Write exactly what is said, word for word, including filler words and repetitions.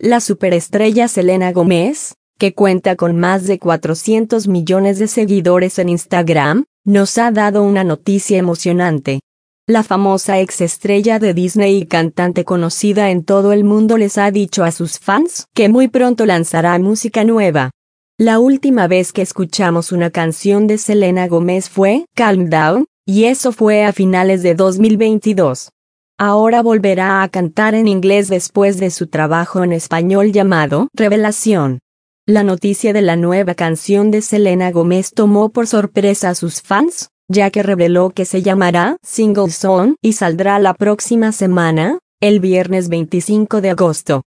La superestrella Selena Gómez, que cuenta con más de cuatrocientos millones de seguidores en Instagram, nos ha dado una noticia emocionante. La famosa exestrella de Disney y cantante conocida en todo el mundo les ha dicho a sus fans que muy pronto lanzará música nueva. La última vez que escuchamos una canción de Selena Gómez fue Calm Down, y eso fue a finales de dos mil veintidós. Ahora volverá a cantar en inglés después de su trabajo en español llamado Revelación. La noticia de la nueva canción de Selena Gómez tomó por sorpresa a sus fans, ya que reveló que se llamará Single Song y saldrá la próxima semana, el viernes veinticinco de agosto.